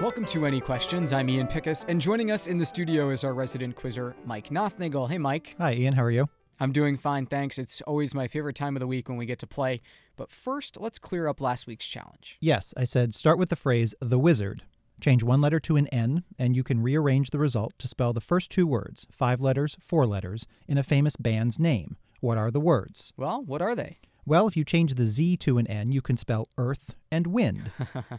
Welcome to Any Questions. I'm Ian Pickus, and joining us in the studio is our resident quizzer, Mike Nothnagel. Hey, Mike. Hi, Ian. How are you? I'm doing fine, thanks. It's always my favorite time of the week when we get to play. But first, let's clear up last week's challenge. Yes, I said start with the phrase the wizard. Change one letter to an N, and you can rearrange the result to spell the first two words, 5 letters, 4 letters, in a famous band's name. What are the words? Well, what are they? Well, if you change the Z to an N, you can spell earth and wind.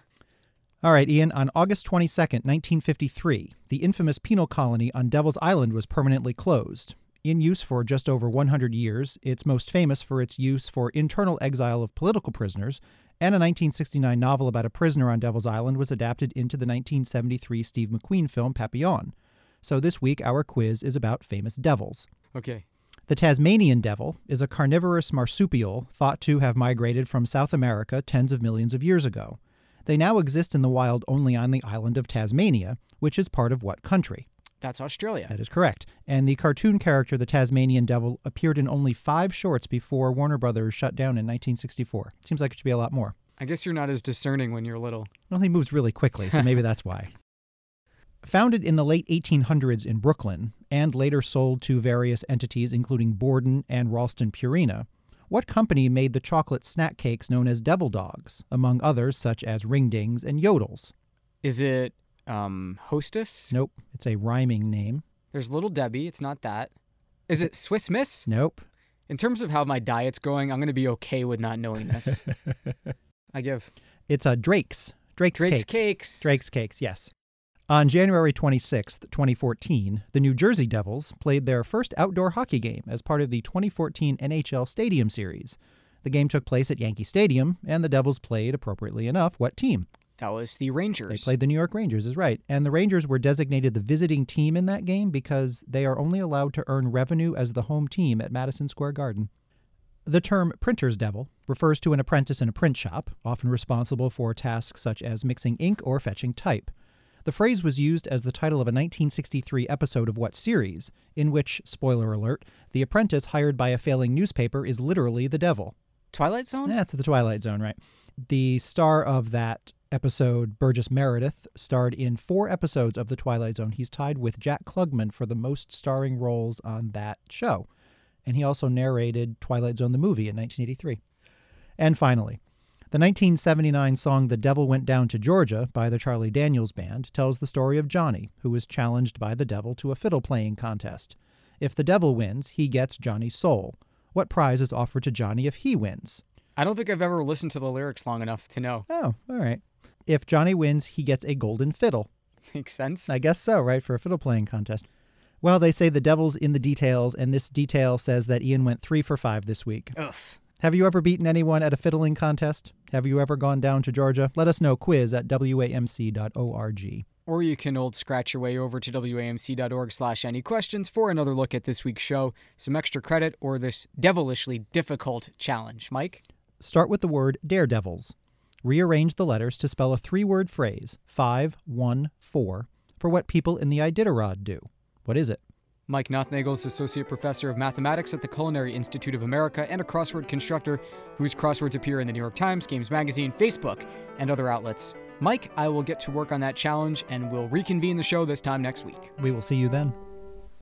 All right, Ian, on August 22nd, 1953, the infamous penal colony on Devil's Island was permanently closed. In use for just over 100 years, it's most famous for its use for internal exile of political prisoners, and a 1969 novel about a prisoner on Devil's Island was adapted into the 1973 Steve McQueen film Papillon. So this week, our quiz is about famous devils. Okay. The Tasmanian devil is a carnivorous marsupial thought to have migrated from South America tens of millions of years ago. They now exist in the wild only on the island of Tasmania, which is part of what country? That's Australia. That is correct. And the cartoon character, the Tasmanian devil, appeared in only 5 shorts before Warner Brothers shut down in 1964. Seems like it should be a lot more. I guess you're not as discerning when you're little. Well, he moves really quickly, so maybe that's why. Founded in the late 1800s in Brooklyn, and later sold to various entities including Borden and Ralston Purina, what company made the chocolate snack cakes known as Devil Dogs, among others such as Ringdings and Yodels? Is it Hostess? Nope, it's a rhyming name. There's Little Debbie. It's not that. Is it Swiss Miss? Nope. In terms of how my diet's going, I'm going to be okay with not knowing this. I give. It's Drake's. Drake's Cakes. Drake's Cakes, yes. On January 26th, 2014, the New Jersey Devils played their first outdoor hockey game as part of the 2014 NHL Stadium Series. The game took place at Yankee Stadium, and the Devils played, appropriately enough, what team? That was the Rangers. They played the New York Rangers, is right. And the Rangers were designated the visiting team in that game because they are only allowed to earn revenue as the home team at Madison Square Garden. The term printer's devil refers to an apprentice in a print shop, often responsible for tasks such as mixing ink or fetching type. The phrase was used as the title of a 1963 episode of What Series, in which, spoiler alert, the apprentice hired by a failing newspaper is literally the devil. Twilight Zone? That's the Twilight Zone, right. The star of that episode, Burgess Meredith, starred in 4 episodes of The Twilight Zone. He's tied with Jack Klugman for the most starring roles on that show. And he also narrated Twilight Zone the movie in 1983. And finally, the 1979 song The Devil Went Down to Georgia by the Charlie Daniels Band tells the story of Johnny, who was challenged by the devil to a fiddle-playing contest. If the devil wins, he gets Johnny's soul. What prize is offered to Johnny if he wins? I don't think I've ever listened to the lyrics long enough to know. Oh, all right. If Johnny wins, he gets a golden fiddle. Makes sense. I guess so, right, for a fiddle-playing contest. Well, they say the devil's in the details, and this detail says that Ian went 3 for 5 this week. Ugh. Have you ever beaten anyone at a fiddling contest? Have you ever gone down to Georgia? Let us know. Quiz at wamc.org. Or you can old scratch your way over to wamc.org/anyquestions for another look at this week's show, some extra credit, or this devilishly difficult challenge. Mike? Start with the word daredevils. Rearrange the letters to spell a 3-word phrase, 5, 1, 4, for what people in the Iditarod do. What is it? Mike Nothnagel is Associate Professor of Mathematics at the Culinary Institute of America and a crossword constructor whose crosswords appear in the New York Times, Games Magazine, Facebook, and other outlets. Mike, I will get to work on that challenge, and we'll reconvene the show this time next week. We will see you then.